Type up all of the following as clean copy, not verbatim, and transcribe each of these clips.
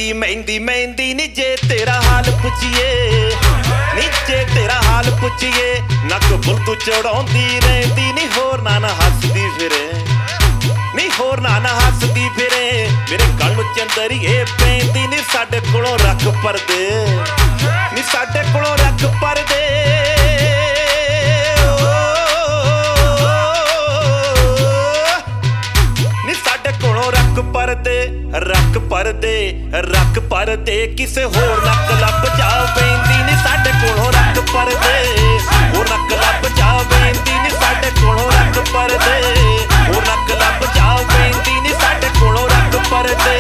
मेहंदी मेहंदी मेहंदी नी जे तेरा हाल पुछिए नी जे तेरा हाल पुछिए नक बुल तू चढ़ाउंदी रहंदी नी होर ना हसदी फिरे नी होर ना हसदी फिरे मेरे गल चंदरिए पैंदी नी साडे कोलों रख परदे नी साडे कोलों रख परदे नी साडे कोलों रख परदे किसे होर नक लभ जा पैंदी नी साडे कोलों रख परदे होर नक लभ जा पैंदी नी साडे कोलों रख परदे होर नक लभ जा पैंदी नी साडे कोलों रख परदे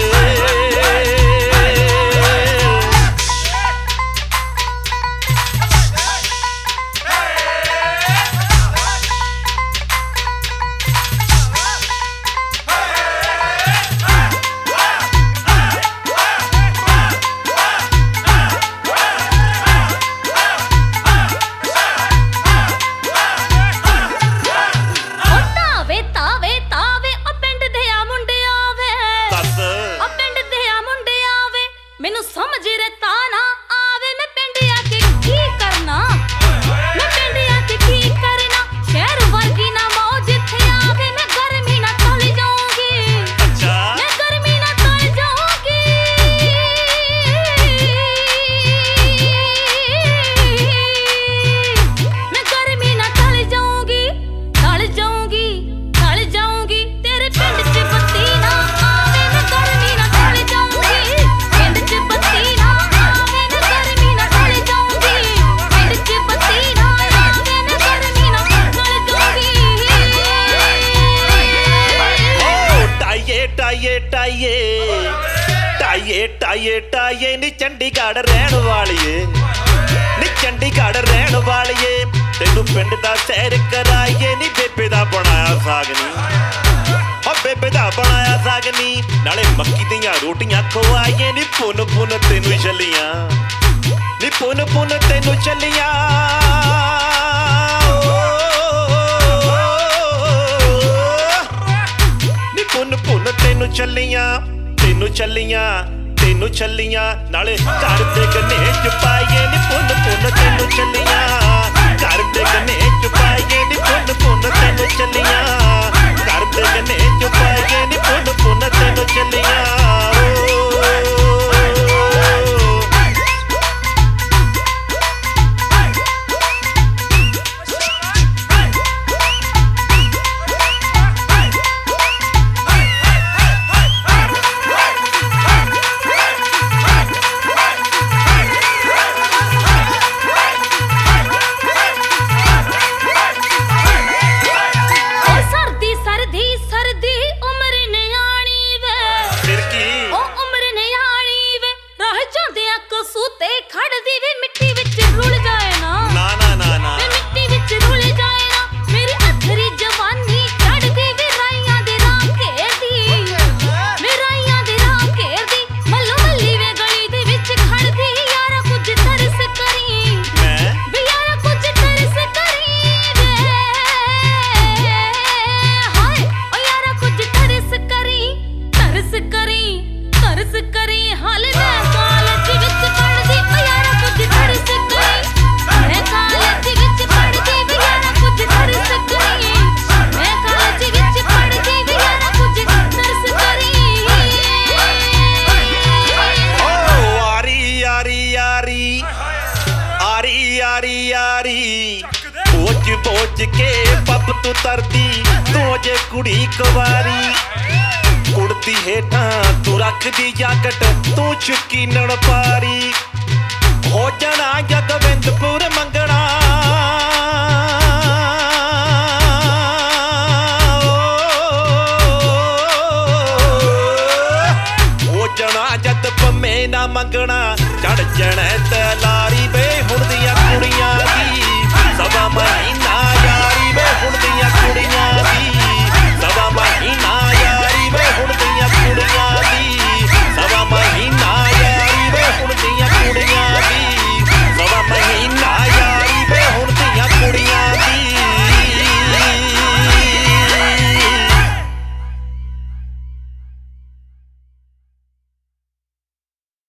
मैनू समझ रता ना आवे मैं पिंड आके की करना मैं पिंड आके की करना शहर वर्गी ना मौज इत्थे आवे मैं गर्मी ना तल जाऊंगी मैं गर्मी ना तल जाऊंगी मैं गर्मी ना तल जाऊंगी तेरे पिंड च बत्ती ना आवे मैं गर्मी ना तल जाऊंगी टाइए नी चंडीगढ़ रहन वालिए नी चंडीगढ़ रहन वालिए तेनू पिंड दा सैर कराइए नी बेबे दा बनाया साग नी बेबे दा बनाया साग नी नाले मक्की दियां रोटियां खवाइए नी पुन पुन तेनू चलियां नी पुन पुन तेनू चलियां नी पुन पुन तेनू चलियां नाले घर दे गने च पाइए नी पुन पुन तेनू चलियां घर दे गने च पाइए नी पुन पुन तेनू चलियां घर दे गने च पाइए नी पुन पुन तेनू चलियां बोच के पप तू तरदी तू जे कुड़ी कवारी कुड़ती हेठां तू रखदी जाकट तू चुकी नड़ पारी हो जाना जगविंदपुर मंगना